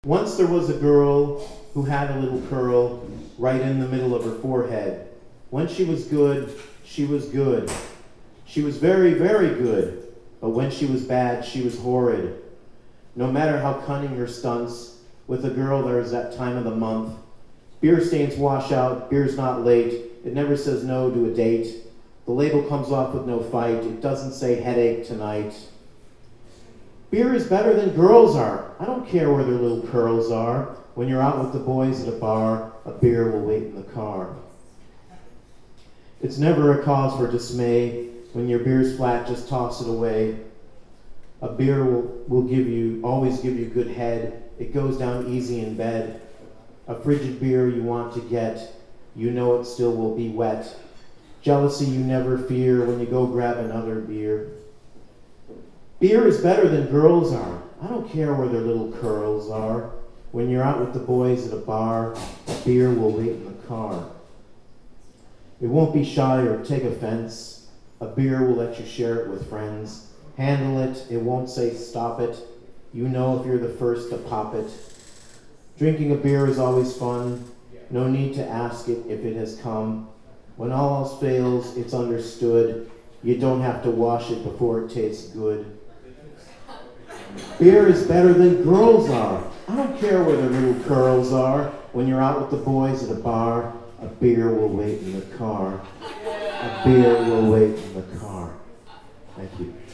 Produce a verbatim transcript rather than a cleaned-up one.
Once there was a girl who had a little curl right in the middle of her forehead. When she was good, she was good. She was very, very good. But when she was bad, she was horrid. No matter how cunning her stunts, with a girl there's that time of the month. Beer stains wash out, beer's not late. It never says no to a date. The label comes off with no fight. It doesn't say headache tonight. Beer is better than girls are. I don't care where their little curls are. When you're out with the boys at a bar, a beer will wait in the car. It's never a cause for dismay. When your beer's flat, just toss it away. A beer will, will give you, always give you good head. It goes down easy in bed. A frigid beer you want to get, you know it still will be wet. Jealousy you never fear when you go grab another beer. Beer is better than girls are. I don't care where their little curls are. When you're out with the boys at a bar, a beer will wait in the car. It won't be shy or take offense. A beer will let you share it with friends. Handle it, it won't say stop it. You know if you're the first to pop it. Drinking a beer is always fun. No need to ask it if it has come. When all else fails, it's understood. You don't have to wash it before it tastes good. Beer is better than girls are. I don't care where their little curls are. When you're out with the boys at a bar, a beer will wait in the car. A beer will wait in the car. Thank you.